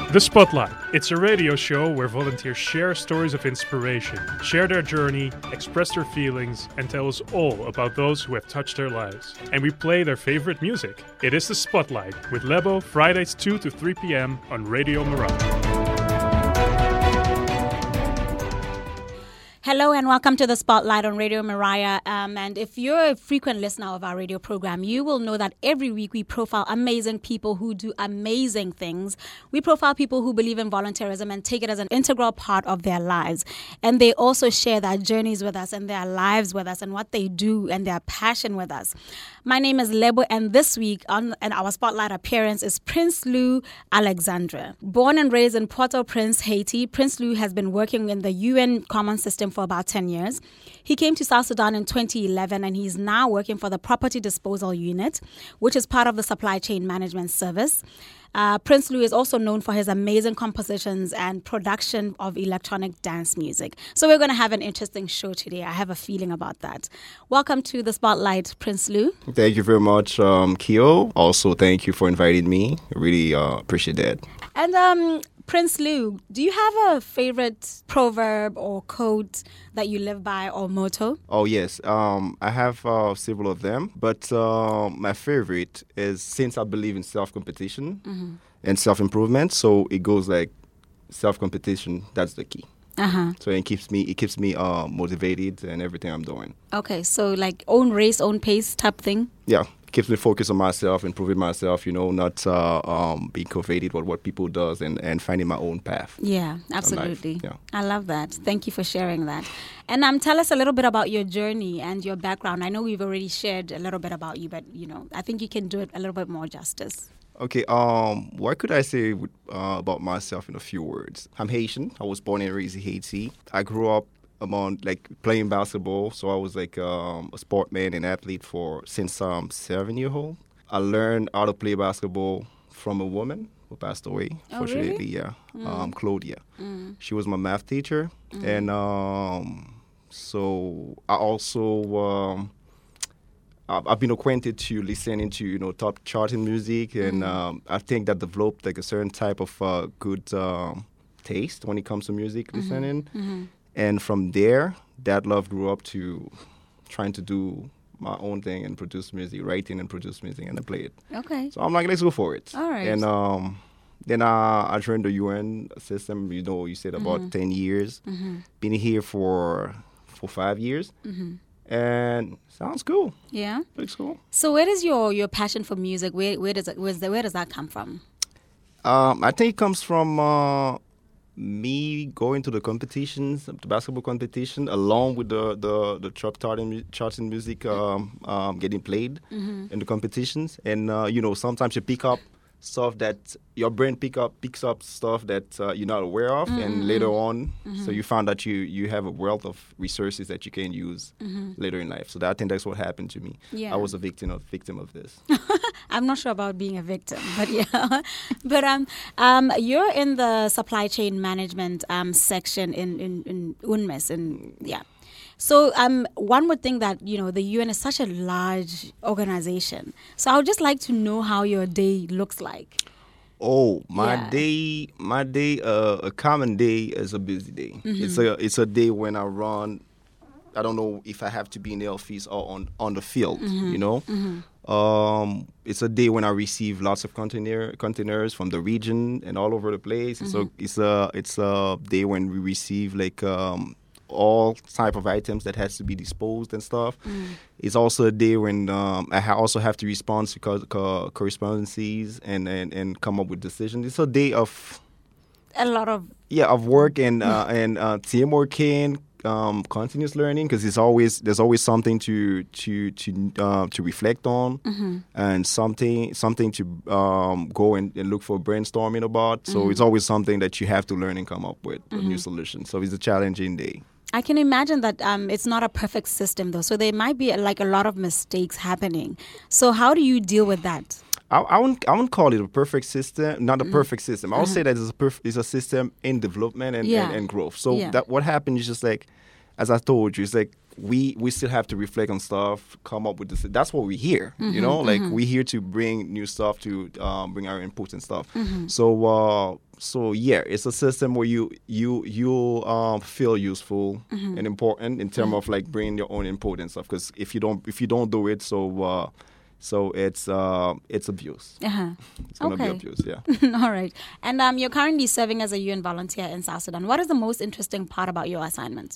The Spotlight. It's a radio show where volunteers share stories of inspiration, share their journey, express their feelings, and tell us all about those who have touched their lives. And we play their favorite music. It is The Spotlight with Lebo, Fridays 2 to 3 p.m. on Radio Mariah. Hello and welcome to the Spotlight on Radio Mariah. And if you're a frequent listener of our radio program, you will know that every week we profile amazing people who do amazing things. We profile people who believe in volunteerism and take it as an integral part of their lives. And they also share their journeys with us and their lives with us and what they do and their passion with us. My name is Lebo, and this week on our Spotlight appearance is Prince Lou Alexandre. Born and raised in Port-au-Prince, Haiti, Prince Lou has been working in the UN Common System for about 10 years. He came to South Sudan in 2011, and he's now working for the Property Disposal Unit, which is part of the Supply Chain Management Service. Prince Lou is also known for his amazing compositions and production of electronic dance music. So we're going to have an interesting show today. I have a feeling about that. Welcome to the Spotlight, Prince Lou. Thank you very much, Kio. Also, thank you for inviting me. I really appreciate that. And Prince Lou, do you have a favorite proverb or quote that you live by or motto? Oh, yes. I have several of them. But my favorite is, since I believe in self-competition and self-improvement, so it goes like self-competition, that's the key. So it keeps me motivated in everything I'm doing. Okay, so like own race, own pace type thing? Yeah. Keeps me focused on myself, improving myself, not being coveted with what people does and finding my own path. Yeah, absolutely. Yeah. I love that. Thank you for sharing that. And tell us a little bit about your journey and your background. I know we've already shared a little bit about you, but, I think you can do it a little bit more justice. Okay, what could I say about myself in a few words? I'm Haitian. I was born and raised in Haiti. I grew up playing basketball, so I was a sportman and athlete since I'm 7 years old. I learned how to play basketball from a woman who passed away, fortunately. Really? Yeah, Claudia. She was my math teacher, and so I also I've been acquainted to listening to top charting music, and I think that developed a certain type of good taste when it comes to music listening. And from there, that love grew up to trying to do my own thing and produce music, writing and produce music, and I play it. Okay. So I'm like, let's go for it. All right. And then I joined the UN system. You said about 10 years. Been here for 5 years. And sounds cool. Yeah. Looks cool. So where does your passion for music, where does that come from? I think it comes from me going to the competitions, the basketball competition, along with the charting music getting played in the competitions. And, sometimes you pick up stuff that your brain picks up stuff that you're not aware of. And later on, so you found that you have a wealth of resources that you can use later in life. So I think that's what happened to me. Yeah. I was a victim of this. I'm not sure about being a victim, but yeah. But you're in the supply chain management section in UNMES, and yeah. So one would think that the UN is such a large organization. So I would just like to know how your day looks like. Oh, my day. A common day is a busy day. It's a day when I run. I don't know if I have to be in the office or on the field. It's a day when I receive lots of containers from the region and all over the place. So it's a day when we receive all type of items that has to be disposed and stuff. It's also a day when I also have to respond to correspondences and come up with decisions. It's a day of a lot of work and teamwork and continuous learning, because there's always something to reflect on and something to go and look for brainstorming about. So it's always something that you have to learn and come up with a new solution. So it's a challenging day. I can imagine that it's not a perfect system, though. So there might be a lot of mistakes happening. So how do you deal with that? I wouldn't call it a perfect system, not a perfect system. I would say that it's a system in development and growth. So that what happens is just as I told you, it's we still have to reflect on stuff, come up with this. That's what we're here, we're here to bring new stuff, to bring our input and stuff. So So yeah, it's a system where you feel useful and important in terms of like bringing your own input and stuff. Because if you don't do it, so it's abuse. It's gonna be abuse. Yeah. All right. And you're currently serving as a UN volunteer in South Sudan. What is the most interesting part about your assignment?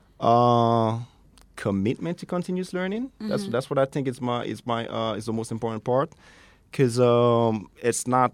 Commitment to continuous learning. That's what I think is the most important part. Because it's not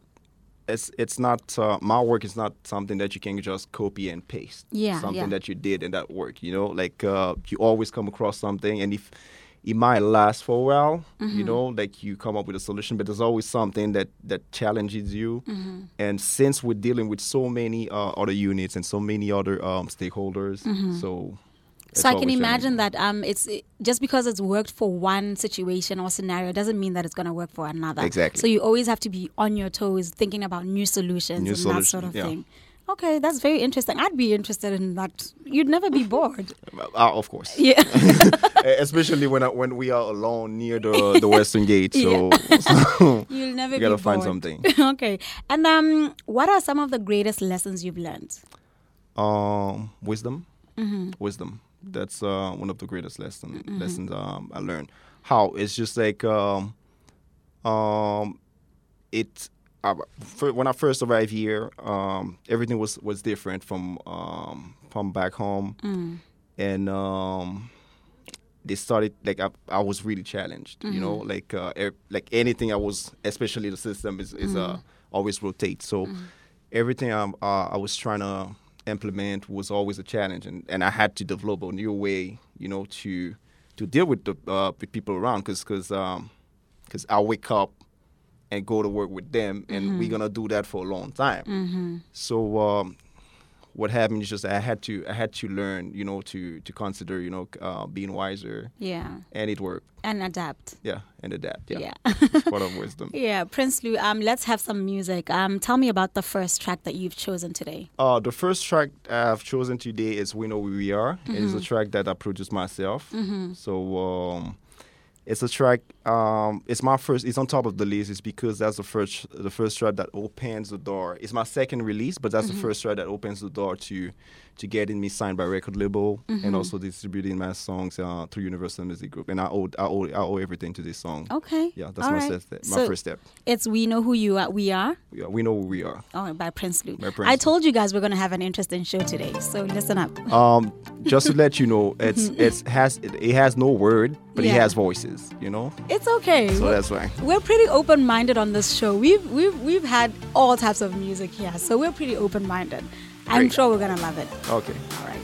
my work is not something that you can just copy and paste. Something that you did in that work. You know, like you always come across something, and if it might last for a while, you know, like you come up with a solution, but there's always something that challenges you. And since we're dealing with so many other units and so many other stakeholders, So I can imagine that just because it's worked for one situation or scenario doesn't mean that it's going to work for another. Exactly. So you always have to be on your toes, thinking about new solutions that sort of thing. Okay, that's very interesting. I'd be interested in that. You'd never be bored. Of course. Yeah. Especially when we are alone near the Western Gate. So you'll never be bored. You gotta find something. Okay. And what are some of the greatest lessons you've learned? Wisdom. Wisdom. That's one of the greatest lessons I learned. How it's just like when I first arrived here, everything was different from back home, and they started like I was really challenged. You know, like anything I was, especially the system is always rotate. So everything I was trying to implement was always a challenge, and I had to develop a new way, you know, to deal with the with people around, because I wake up and go to work with them, and we're gonna do that for a long time. So what happened is just I had to learn, you know, to consider, you know, being wiser. Yeah. And it worked. And adapt. Yeah, and adapt. Yeah. Yeah. It's part of wisdom. Yeah, Prince Lou. Let's have some music. Tell me about the first track that you've chosen today. The first track I've chosen today is "We Know Who We Are." It's a track that I produced myself. So it's a track. It's my first. It's on top of the list. It's because that's the first track that opens the door. It's my second release, but that's the first track that opens the door to getting me signed by record label and also distributing my songs through Universal Music Group. And I owe everything to this song. Okay. Yeah, that's my first step. It's "We Know Who You Are." We are. Yeah, "We Know Who We Are." Oh, by Prince Lou. I told you guys we're gonna have an interesting show today, so listen up. Just to let you know, it has no word, but it has voices. You know. It's okay. So that's why we're pretty open-minded on this show. We've had all types of music here, so we're pretty open-minded. I'm sure we're gonna love it. Okay. All right.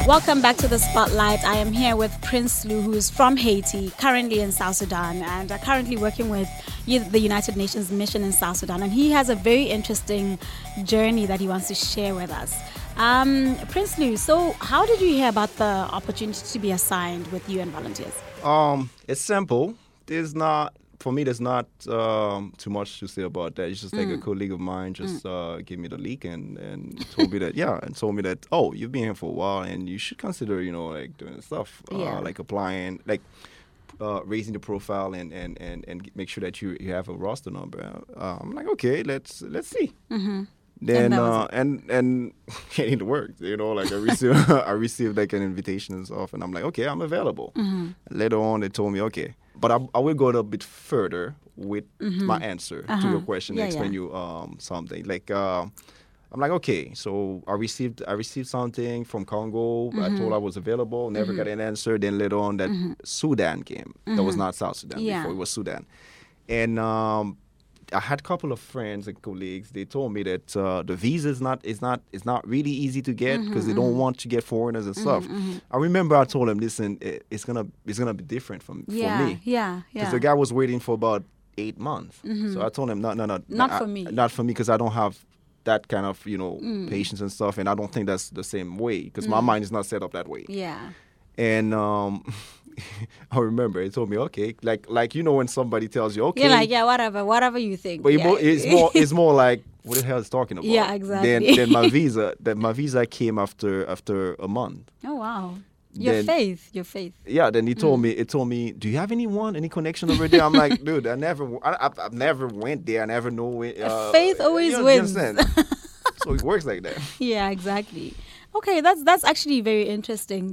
Welcome back to the Spotlight. I am here with Prince Lou, who is from Haiti, currently in South Sudan, and currently working with the United Nations mission in South Sudan. And he has a very interesting journey that he wants to share with us. Prince Lou, so how did you hear about the opportunity to be assigned with UN Volunteers? It's simple. There's not too much to say about that. It's just like a colleague of mine just gave me the leak and told me that, oh, you've been here for a while and you should consider, like doing stuff, like applying, like raising the profile and make sure that you have a roster number. I'm like, okay, let's see. Mm-hmm. Then and getting to work, like I received like an invitation and stuff, and I'm like, okay, I'm available. Mm-hmm. Later on, they told me, okay, but I will go a bit further with my answer to your question, explain you something. Like I'm like, okay, so I received something from Congo. I told I was available, never got an answer. Then later on, that Sudan came. That was not South Sudan before; it was Sudan, and I had a couple of friends and colleagues. They told me that the visa is not really easy to get because they don't want to get foreigners and stuff. I remember I told them, listen, it's gonna be different for me. Yeah. Because the guy was waiting for about 8 months. So I told him, no, not for me because I don't have that kind of patience and stuff, and I don't think that's the same way because my mind is not set up that way. Yeah. And I remember he told me, okay, like when somebody tells you, okay, you're like, yeah, whatever you think. But it's more like, what the hell is talking about? Yeah, exactly. Then my visa came after a month. Oh wow, your faith. Yeah, then it told me, do you have any connection over there? I'm like, dude, I've never went there. I never know it. Faith always wins. You understand? So it works like that. Yeah, exactly. Okay, that's actually very interesting.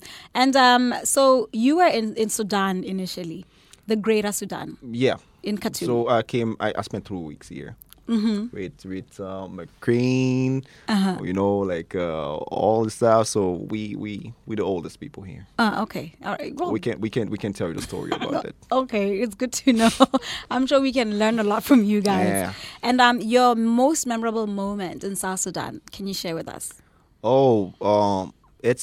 So you were in Sudan initially, the Greater Sudan. Yeah. In Khartoum. So I spent 2 weeks here. Mm-hmm. With McCrane, like all the stuff. So we the oldest people here. Okay, all right. Well, we can tell you the story about it. Okay, it's good to know. I'm sure we can learn a lot from you guys. Yeah. And your most memorable moment in South Sudan, can you share with us? Oh, it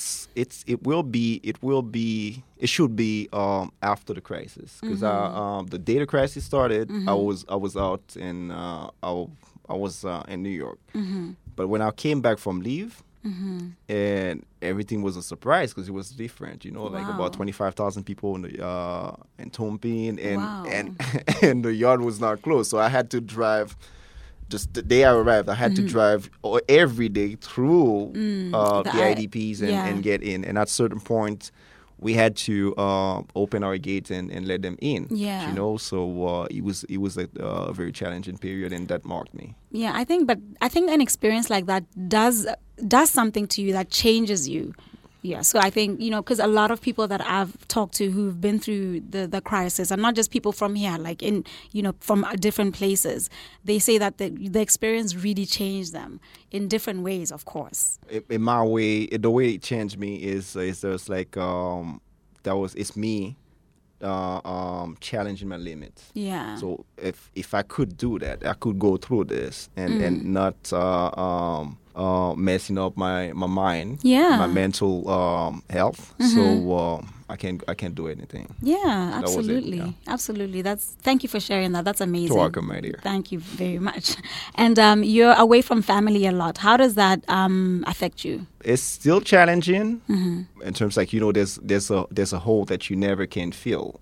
should be after the crisis because the day the crisis started, I was out in in New York, but when I came back from leave, and everything was a surprise because it was different, like about 25,000 people in Tompin, and the yard was not closed, so I had to drive. Just the day I arrived, I had to drive every day through the IDPs and get in. And at a certain point, we had to open our gates and let them in. Yeah. So it was a very challenging period, and that marked me. Yeah, I think an experience like that does something to you that changes you. Yeah, so I think, because a lot of people that I've talked to who've been through the crisis, and not just people from here, like from different places, they say that the experience really changed them in different ways, of course. In my way, the way it changed me is just like, it's me challenging my limits. Yeah. So if I could do that, I could go through this and not messing up my mind, my mental health. So I can do anything. Yeah, absolutely. Thank you for sharing that. That's amazing. You're welcome, my dear. Thank you very much. And you're away from family a lot. How does that affect you? It's still challenging in terms there's a hole that you never can fill.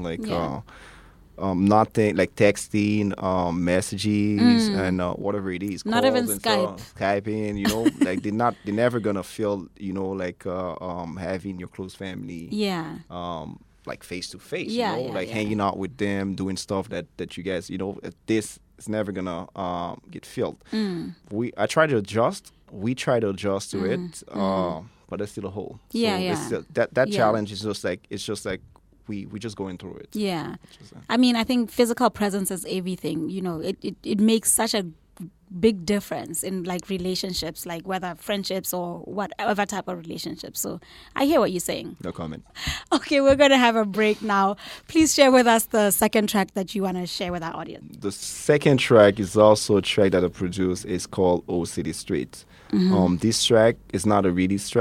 Nothing like texting, messages, and whatever it is. Not even Skype. Skyping, like they're never gonna feel, having your close family. Yeah. Like face to face. Yeah. Hanging out with them, doing stuff that you guys, this is never gonna get filled. I try to adjust. We try to adjust to it, but there's still a hole. So that challenge is just like. We're just going through it. Yeah. I think physical presence is everything. It makes such a big difference in like relationships, like whether friendships or whatever type of relationships. So I hear what you're saying. No comment. Okay, we're going to have a break now. Please share with us the second track that you want to share with our audience. The second track is also a track that I produced. It's called Old City Street. This track is not a release track,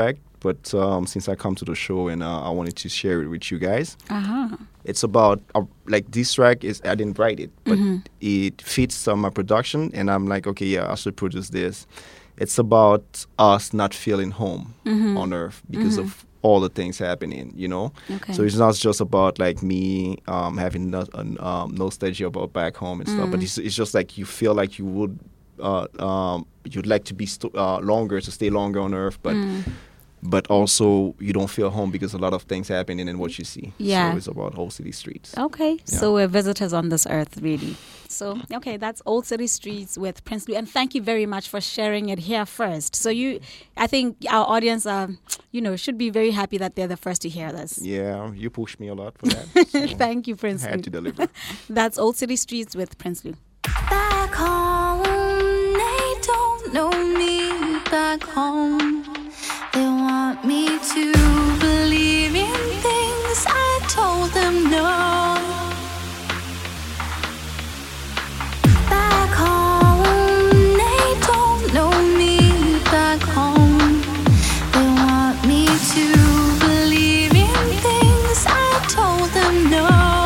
but since I come to the show and I wanted to share it with you guys. Uh-huh. It's about like this track is I didn't write it, but it fits my production, and I'm like, okay, yeah, I should produce this. It's about us not feeling home on Earth because of all the things happening, you know. Okay. So it's not just about like me having nostalgia about back home and stuff, but it's just like you feel like you would you'd like to be longer, to stay longer on Earth, but also you don't feel home because a lot of things happening in what you see. Yeah. So it's about Old City Streets. Okay, Yeah. so we're visitors on this earth, really. So, okay, that's Old City Streets with Prince Lou. And thank you very much for sharing it here first. So I think our audience, should be very happy that they're the first to hear this. Yeah, you pushed me a lot for that. So Thank you, Prince I Lou. had to deliver. That's Old City Streets with Prince Lou. Back home, they don't know me back home. They want me to believe in things I told them no. Back home, they don't know me back home. They want me to believe in things I told them no.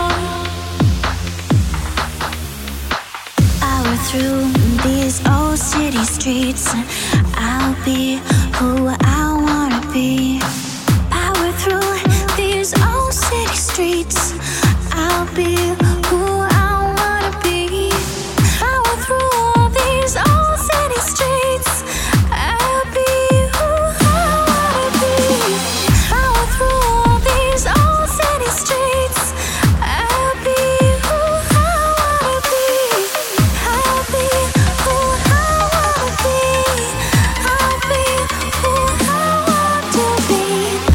Power through these old city streets, I'll be who I wanna be. Power through these old city streets, I'll be who I wanna be. Power through these old city streets, I'll be who I wanna be. Power through these old city streets, I'll be who I wanna be. I'll be who I wanna be. I'll be who I want to be.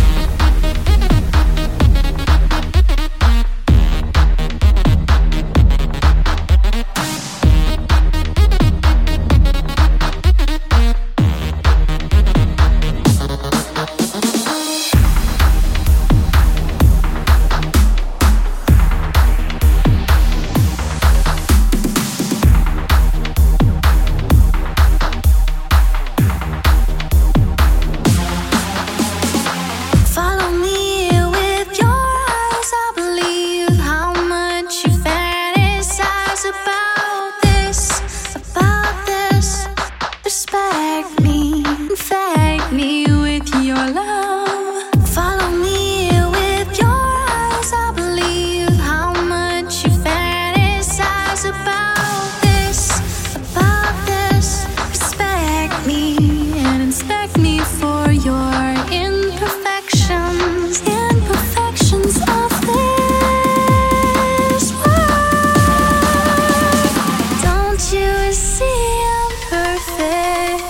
Follow me with your eyes. I believe how much you fantasize about this, about this. Respect me, infect me with your love. Follow me with your eyes. I believe how much you fantasize about this, about this. Respect me and inspect me for your imperfections, imperfections of this world. Don't you see I'm perfect?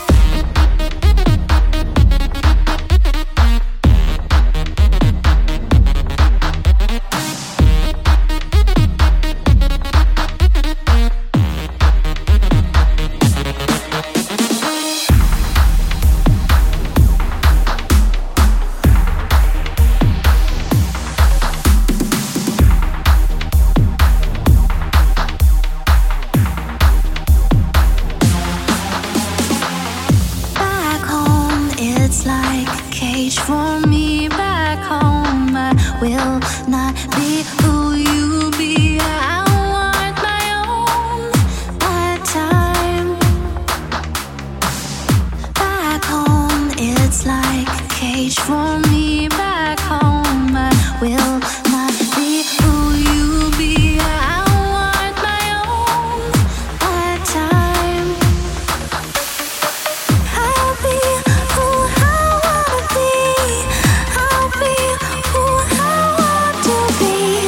Back home, it's like a cage for me. Back home, I will not be who you be. I want my own, my time. Back home, it's like a cage for me. Back home, I will not be who you be. I want my own, my time. I'll be who I wanna be. I'll be who I want to be.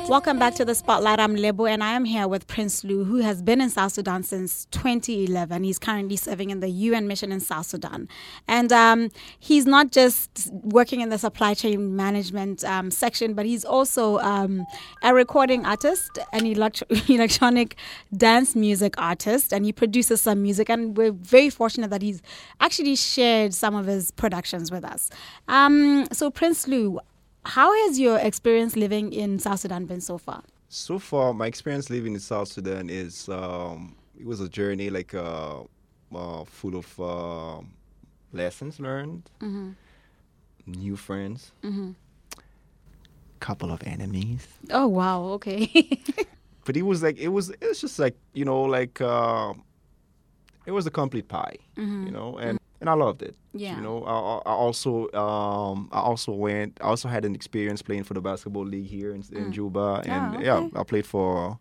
Welcome back to the Spotlight. I'm Lebo, and I am here with Prince Lou, who has been in South Sudan since 2011. He's currently serving in the UN mission in South Sudan. And he's not just working in the supply chain management section, but he's also a recording artist, an electronic dance music artist, and he produces some music. And we're very fortunate that he's actually shared some of his productions with us. So Prince Lou, how has your experience living in South Sudan been so far? So far, my experience living in South Sudan is it was a journey full of lessons learned, new friends, couple of enemies. Oh wow! Okay. But it was just like it was a complete pie, and I loved it. Yeah. I also had an experience playing for the basketball league here in Juba, and I played for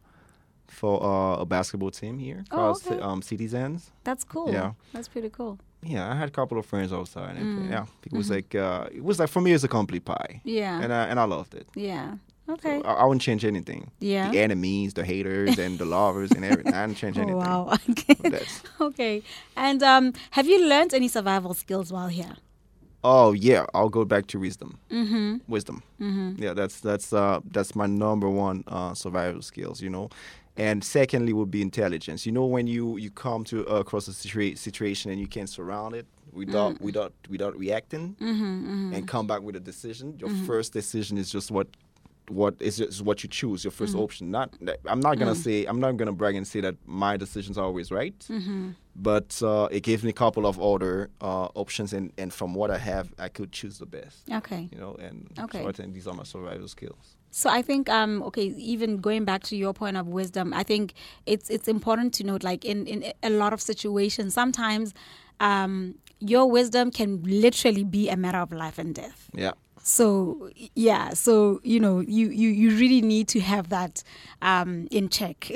a basketball team here called Citizens. That's cool. Yeah, that's pretty cool. Yeah, I had a couple of friends outside, and it was like for me, it's a complete pie. Yeah, and I loved it. Yeah. Okay. So I wouldn't change anything. Yeah. The enemies, the haters, and the lovers, and everything. I didn't change anything. Wow. Okay. Okay. And have you learned any survival skills while here? Oh yeah, I'll go back to wisdom. Wisdom. Yeah, that's my number one survival skills. And secondly would be intelligence. When you come to across a situation and you can surround it without reacting and come back with a decision. Your first decision is just what you choose, your first option. I'm not gonna brag and say that my decisions are always right, but it gives me a couple of other options, and from what I have, I could choose the best. Okay. So I think these are my survival skills. So I think, even going back to your point of wisdom, I think it's important to note, like in a lot of situations, sometimes your wisdom can literally be a matter of life and death. Yeah. So you really need to have that in check.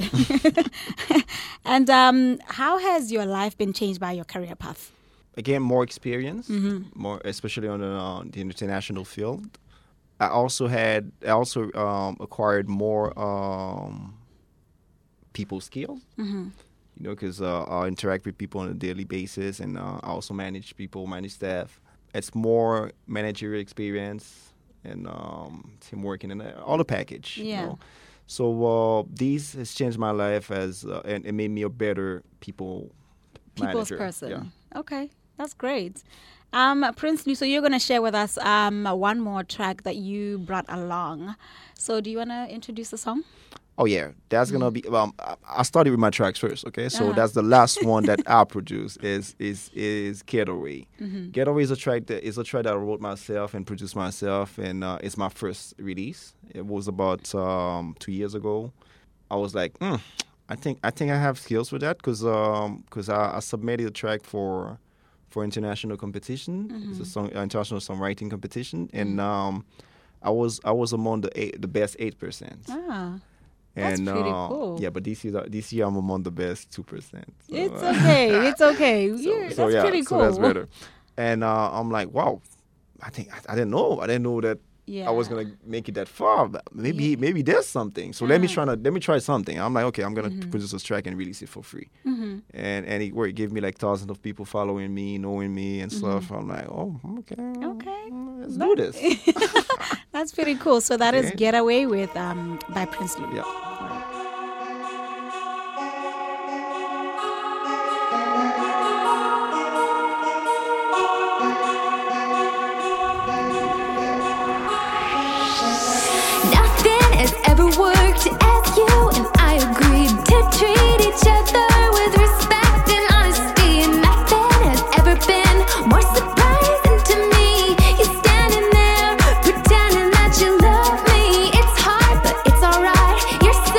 And how has your life been changed by your career path? Again, more experience, more especially on the international field. I also acquired more people skills. Because I interact with people on a daily basis, and I also manage staff. It's more managerial experience and teamwork and all the package. Yeah. So this has changed my life and it made me a better people's manager. Person. Yeah. Okay, that's great. Prince Lou, so you're going to share with us one more track that you brought along. So do you want to introduce the song? Oh yeah, that's gonna be. I started with my tracks first, okay. So that's the last one that I produced is Getaway. Getaway is a track that I wrote myself and produced myself, and it's my first release. It was about 2 years ago. I was like, I think I have skills for that because I submitted a track for international competition. It's a international songwriting competition, and I was among the best 8%. That's pretty cool. Yeah, but this year I'm among the best 2%. So, it's okay. It's okay. That's pretty cool. So that's better. And I'm like, wow. I didn't know that I was gonna make it that far. But maybe there's something. So let me try something. I'm like, okay, I'm gonna produce this track and release it for free. And it gave me like thousands of people following me, knowing me and stuff. I'm like, oh, okay. Let's do this. That's pretty cool. So that is Getaway with by Prince Lou. Yeah. Nothing has ever worked as you and I agreed to treat each other with respect and honesty, and nothing has ever been more surprising to me. You're standing there pretending that you love me. It's hard, but it's alright. You're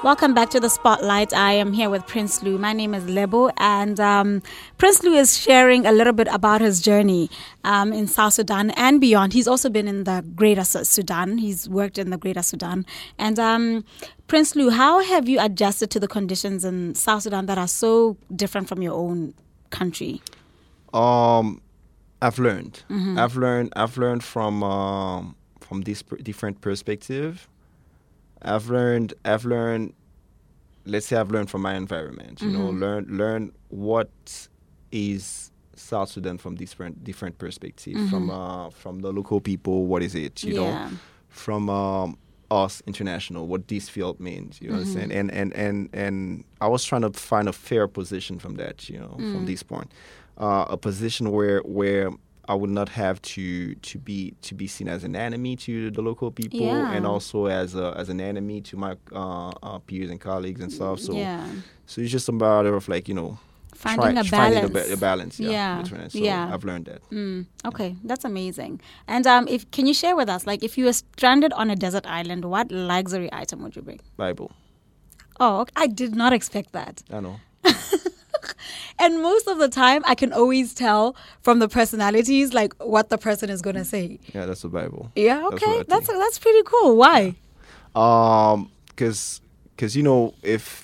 Welcome back to the Spotlight. I am here with Prince Lou. My name is Lebo, and Prince Lou is sharing a little bit about his journey in South Sudan and beyond. He's also been in the Greater Sudan. He's worked in the Greater Sudan. And Prince Lou, how have you adjusted to the conditions in South Sudan that are so different from your own country? I've learned. Mm-hmm. I've learned from this different perspective. I've learned. Let's say I've learned from my environment. You know, learn what is South Sudan from different perspectives. From the local people, what is it? You know, from us international, what this field means. You understand? And I was trying to find a fair position from that. You know, from this point, a position where I would not have to be seen as an enemy to the local people, and also as an enemy to my peers and colleagues and stuff. So it's just a matter of, like, you know, finding a balance. Finding a balance, between it. So I've learned that. Okay, that's amazing. And can you share with us, like, if you were stranded on a desert island, what luxury item would you bring? Bible. Oh, okay. I did not expect that. I know. And most of the time, I can always tell from the personalities, like, what the person is going to say. Yeah, that's the Bible. Yeah, okay. That's pretty cool. Why? Because you know, if...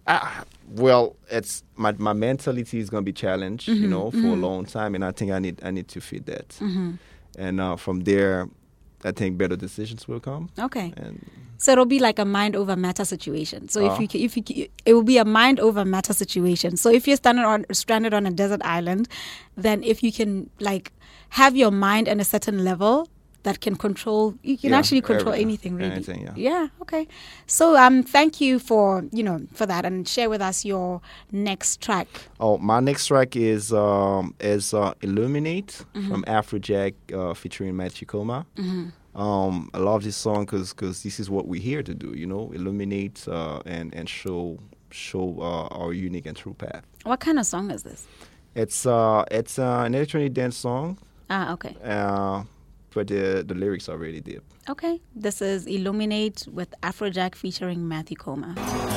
it's my mentality is going to be challenged, you know, for a long time. And I think I need to fit that. And from there, I think better decisions will come. Okay. And so it'll be like a mind over matter situation. So if you, it will be a mind over matter situation. So if you're stranded on a desert island, then if you can, like, have your mind at a certain level that can control, you can actually control anything, really. Anything, yeah. Okay. So thank you for that, and share with us your next track. Oh, my next track is Illuminate from Afrojack featuring Matthew Koma. I love this song because this is what we're here to do, you know, illuminate and show our unique and true path. What kind of song is this? It's an electronic dance song. Okay. But the lyrics are really deep. Okay. This is Illuminate with Afrojack featuring Matthew Koma.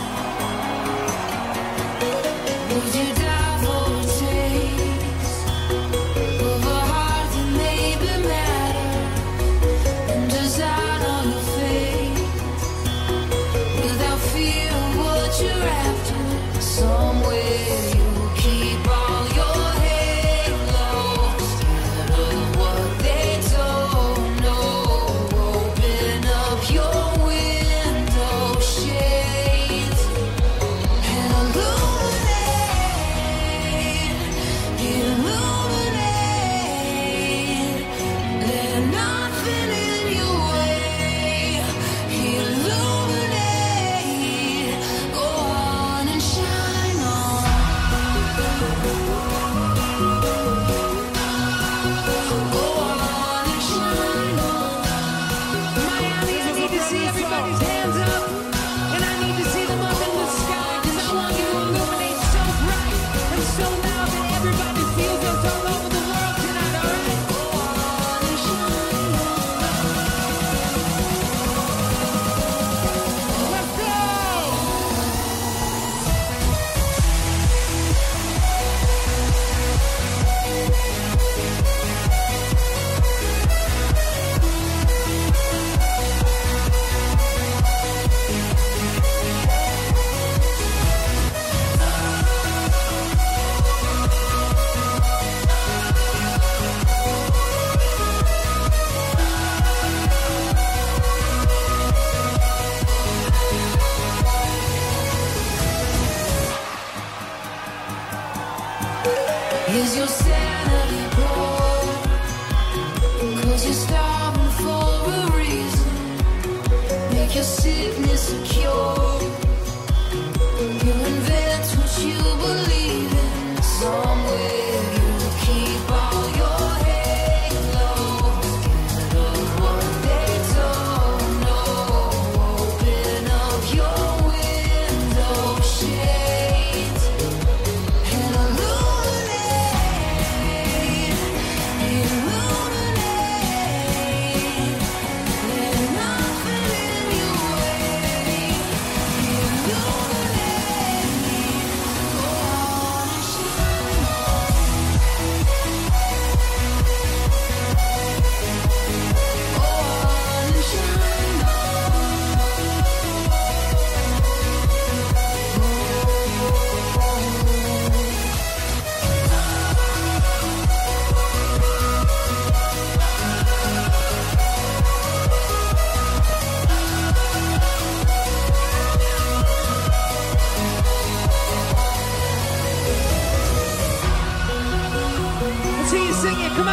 Would you die for a taste of a heart that maybe matter, and decide on your fate without fear of what you're after? Somewhere you keep all your hate low, scared of what they don't know. Open up your window shades and illuminate.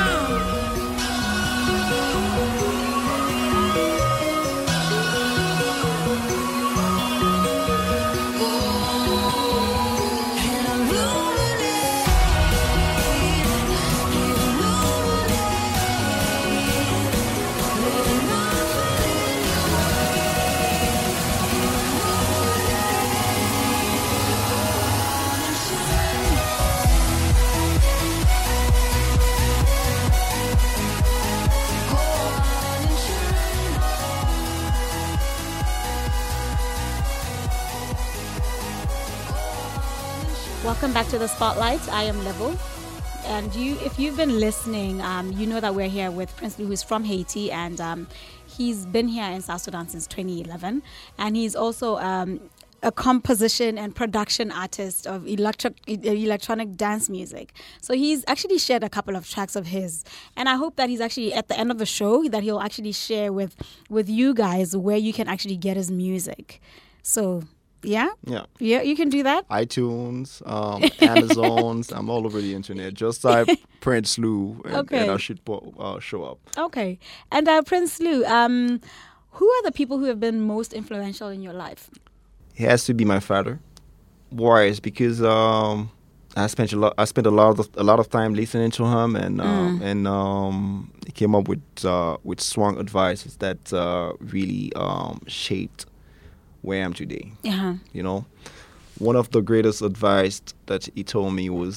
Welcome back to the Spotlight. I am Level. And if you've been listening, you know that we're here with Prince Lou, who's from Haiti, and he's been here in South Sudan since 2011. And he's also a composition and production artist of electronic dance music. So he's actually shared a couple of tracks of his. And I hope that he's actually, at the end of the show, that he'll actually share with you guys where you can actually get his music. So... Yeah, you can do that. iTunes, Amazon's, I'm all over the internet. Just type Prince Lou, and I should show up. Okay, and Prince Lou, who are the people who have been most influential in your life? It has to be my father. Why? It's because I spent a lot of time listening to him, and he came up with strong advices that really shaped where I am today. Uh-huh. You know, one of the greatest advice that he told me was,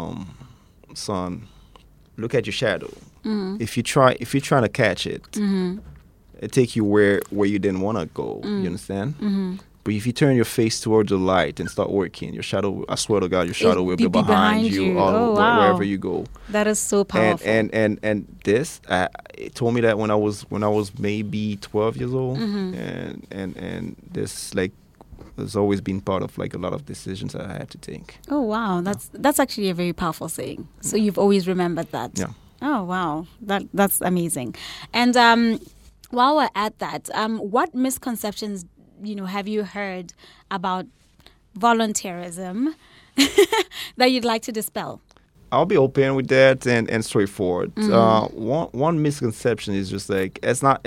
son, look at your shadow. Mm-hmm. If you're trying to catch it, mm-hmm. it take you where you didn't want to go. You understand? Mm-hmm. But if you turn your face towards the light and start working, your shadow, I swear to God, your shadow will be behind you wherever you go. That is so powerful. And this, it told me that when I was maybe 12 years old, Mm-hmm. and this like has always been part of like a lot of decisions I had to take. Oh wow, that's actually a very powerful saying. So you've always remembered that. Yeah. Oh wow, that's amazing. And while we're at that, what misconceptions have you heard about volunteerism that you'd like to dispel? I'll be open with that and straightforward. Mm-hmm. One misconception is just like it's not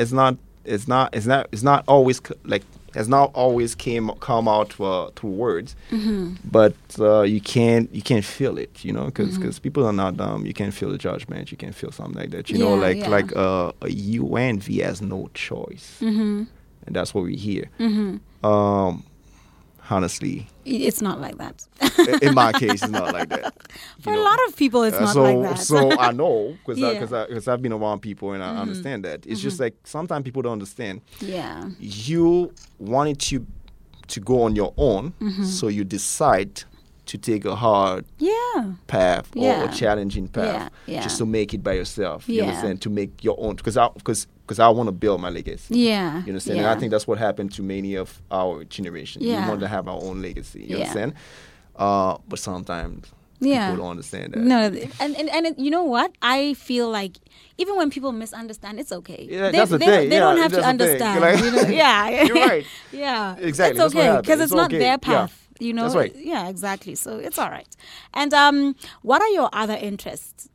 always like has not always come out through words, mm-hmm. but you can't feel it, because people are not dumb. You can feel the judgment. You can feel something like that, like a UNV has no choice. Mm-hmm. And that's what we hear. Mm-hmm. Honestly, it's not like that. In my case, it's not like that. For a lot of people, it's not like that. So I know because Yeah. I've been around people and I understand that. It's just like sometimes people don't understand. Yeah. You wanted to go on your own, so you decide to take a hard path or a challenging path just to make it by yourself. You understand? To make your own, because I want to build my legacy. Yeah. You understand? Yeah. And I think that's what happened to many of our generation. Yeah. We want to have our own legacy. You understand? But sometimes people don't understand that. No, and you know what? I feel like even when people misunderstand, it's okay. Yeah, that's the thing. They don't have to understand. Like, Yeah. You're right. Yeah. Exactly. It's okay because it's not okay. their path. Yeah. That's right. Yeah, exactly. So it's all right. And what are your other interests?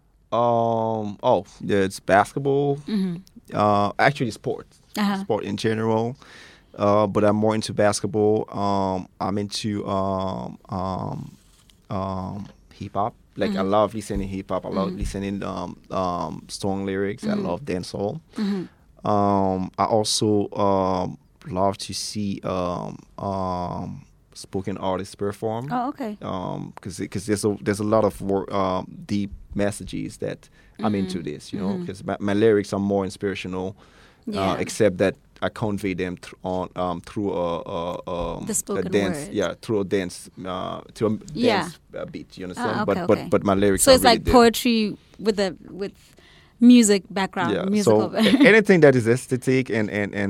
It's basketball. Mm-hmm. Actually, sports. Uh-huh. Sport in general. But I'm more into basketball. I'm into hip hop. Like I love listening hip hop. I love listening song lyrics. I love dancehall. I also love to see spoken artists perform. Oh, okay. Because there's a lot of deep messages that I'm into this, because my lyrics are more inspirational, except that I convey them through the spoken a dance, word. Through a dance, to a dance beat. You understand? Okay. But my lyrics. So are it's really like there. poetry with music background, musical. So anything that is aesthetic and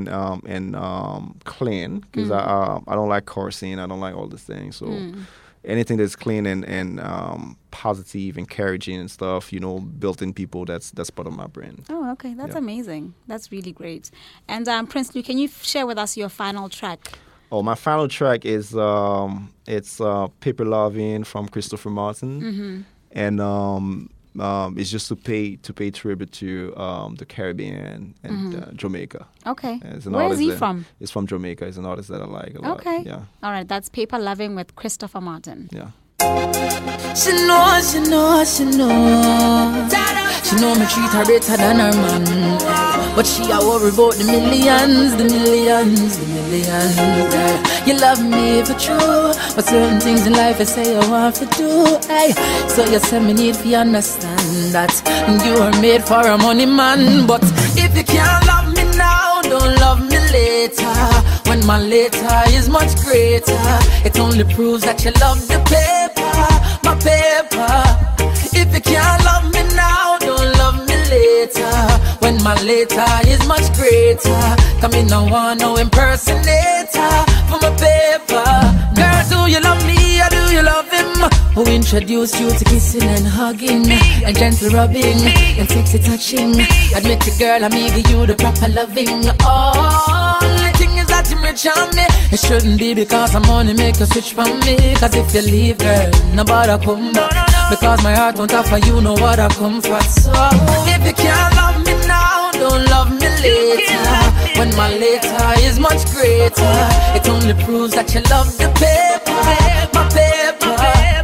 clean, because I don't like cursing, I don't like all these things. So anything that's clean and positive, encouraging and stuff, built in people, that's part of my brand. Oh, okay, that's amazing. That's really great. And Prince Lou, can you share with us your final track? Oh, my final track is it's Paper Lovin' from Christopher Martin, and it's just to pay tribute to the Caribbean and Jamaica. Okay. It's an Where is artist he that- from? It's from Jamaica. It's an artist that I like a lot. Okay. Yeah. All right. That's Paper Loving with Christopher Martin. Yeah. She know. She know me treat her better than her man. But she a worry about the millions. Yeah. You love me for true, but certain things in life I say I want to do. Hey. So you say me need to understand that you are made for a money man. But if you can't love me now, don't love me later. When my later is much greater, it only proves that you love the paper, my paper. If you can't love me now, don't love me later. When my later is much greater, come in, no one, no impersonator for my paper. Girl, do you love me or do you love him? Who introduced you to kissing and hugging and gentle rubbing and sexy touching? Admit it, girl, I'm giving you the proper loving. Oh, the thing is that you rich on me. It shouldn't be because I'm only make you switch from me. Cause if you leave, girl, nobody come back. Because my heart won't offer you no other comfort. So if you can't love me now, don't love me later. When my later is much greater, it only proves that you love the paper, my paper.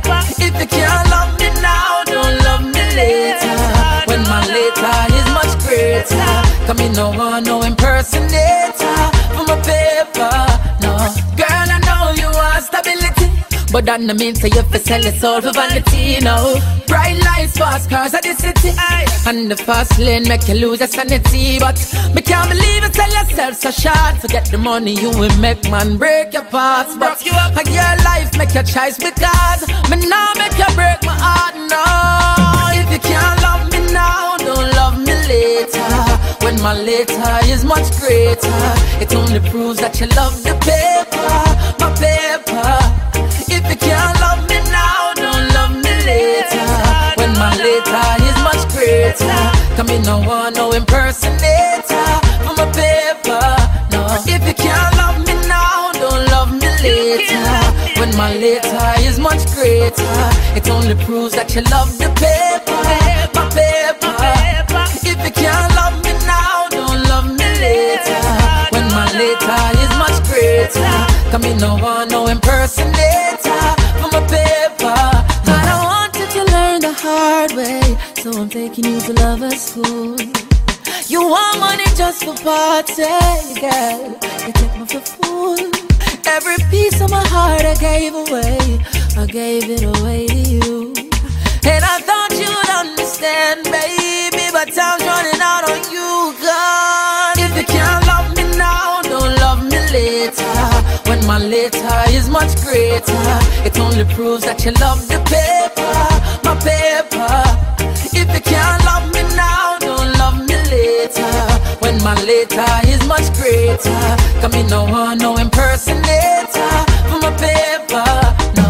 If you can't love me now, don't love me later. When my later is much greater, come in, no one, no impersonator for my paper. No, girl, I know you want stability, but that no mean say you fi sell your soul for vanity, no. Bright lights, fast cars at the city, and the fast lane make you lose your sanity. But me can't believe you sell yourself so short. Forget the money you will make, man, break your parts. But your life make your choice because me now make you break my heart, no. If you can't love me now, don't love me later. When my later is much greater, it only proves that you love the paper, my paper. If you can't love me now, don't love me later. When my later is much greater, come in, no one, no impersonator for my paper. No, if you can't love me now, don't love me later. When my later is much greater, it only proves that you love the paper, my paper. If you can't love me now, don't love me later. When my later is much greater, come in, no one, no impersonator for my paper. I don't want you to learn the hard way, so I'm taking you to lover school. You want money just for party, girl, you take me for fool. Every piece of my heart I gave it away to you. And I thought you'd understand, baby, but time's running out on you, God. If you can't love me now, don't love me later. When my later is much greater, it only proves that you love the paper, my paper. If you can't love me now, don't love me later. When my later is much greater, come in, no one, no impersonator for my paper, no.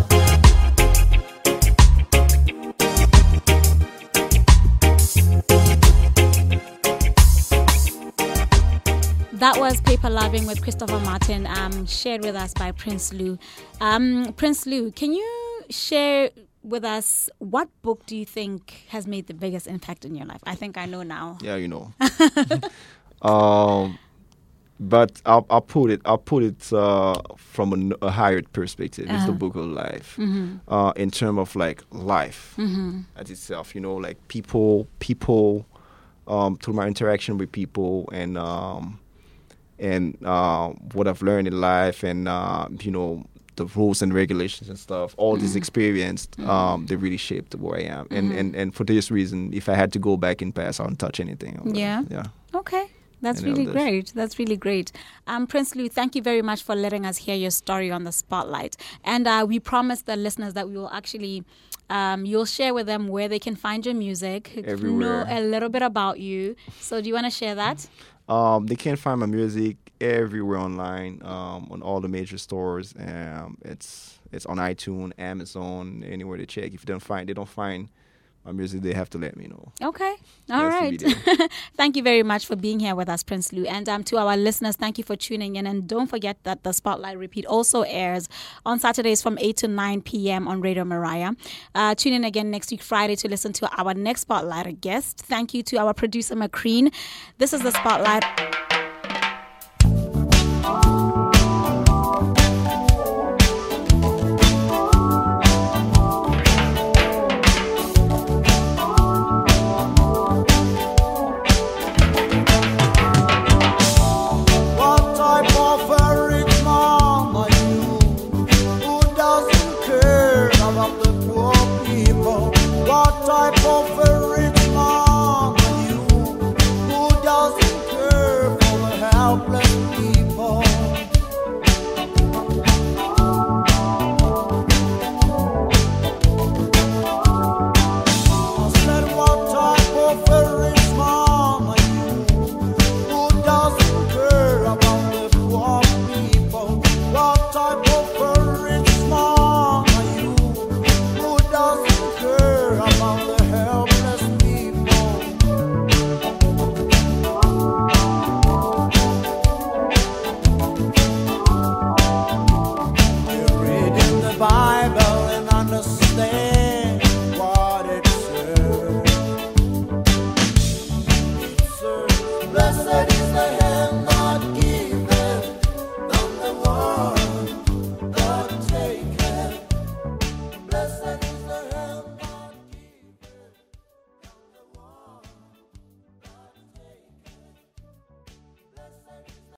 That was Paper Loving with Christopher Martin, shared with us by Prince Lou. Prince Lou, can you share with us what book do you think has made the biggest impact in your life? I think I know now. Yeah, you know. But I'll put it from a higher perspective. It's the book of life, in terms of like life as itself. You know, like people through my interaction with people and what I've learned in life and you know, the rules and regulations and stuff, all this experience, they really shaped where I am. And for this reason, if I had to go back in past, I wouldn't touch anything. Yeah. Okay. That's really great. That's really great. Prince Lou, thank you very much for letting us hear your story on the Spotlight. And we promise the listeners that we will actually, you'll share with them where they can find your music, everywhere, know a little bit about you. So do you want to share that? They can find my music everywhere online, on all the major stores. It's on iTunes, Amazon, anywhere they check. If they don't find music, they have to let me know. Okay. All right. Thank you very much for being here with us, Prince Lou. And to our listeners, thank you for tuning in. And don't forget that the Spotlight Repeat also airs on Saturdays from 8 to 9 p.m. on Radio Mariah. Tune in again next week, Friday, to listen to our next Spotlight guest. Thank you to our producer, Macreen. This is the Spotlight.